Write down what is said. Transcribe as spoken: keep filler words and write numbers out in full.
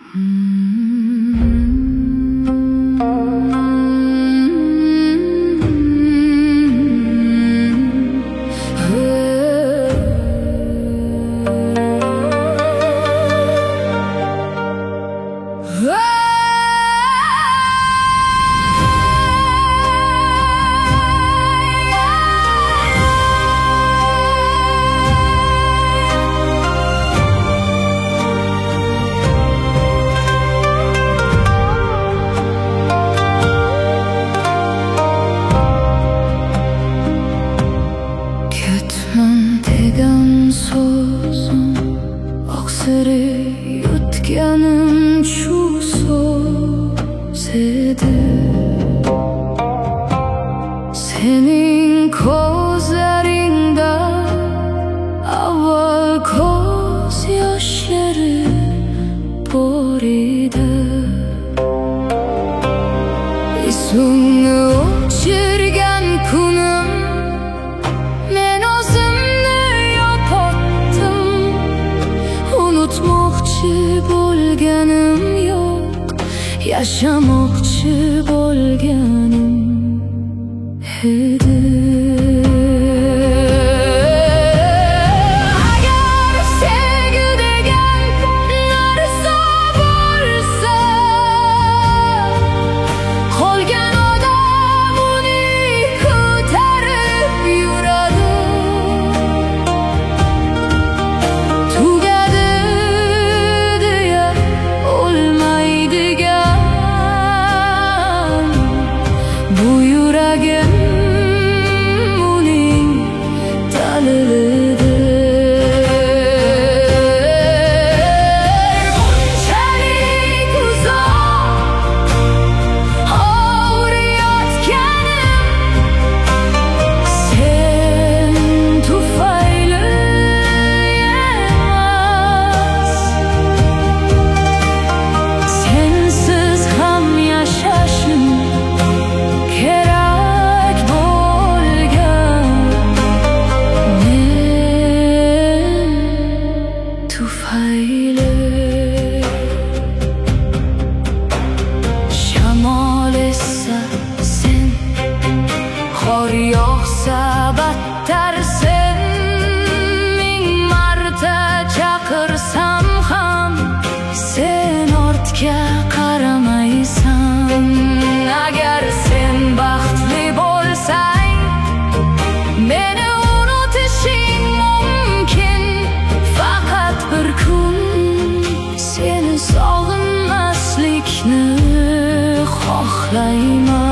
Oqsiri yutganim shu so'z edi. Sening ko'zlaringda avval ko'z yoshlari bor edi. Ismingni o'chirgan kunim men o'zimni yo'qotdim. Unutmoqchi bo'lganim yo'q, yashamoqchi bo'lganim edi. Bu yuragim uning dalilidir. Bunchalik uzoq og'riyotganim sen tufayli emas. Sensiz ham yashashim kerak bo'lgan men tufayli. Shamol essa sen, qor yog'sa battar sen, ming marta chaqirsam ham sen ortga qaramaysan. Agar sen baxtli bo'lsang meni unutishing mumkin. Faqat bir kun seni sog'inmaslikni xohlayman.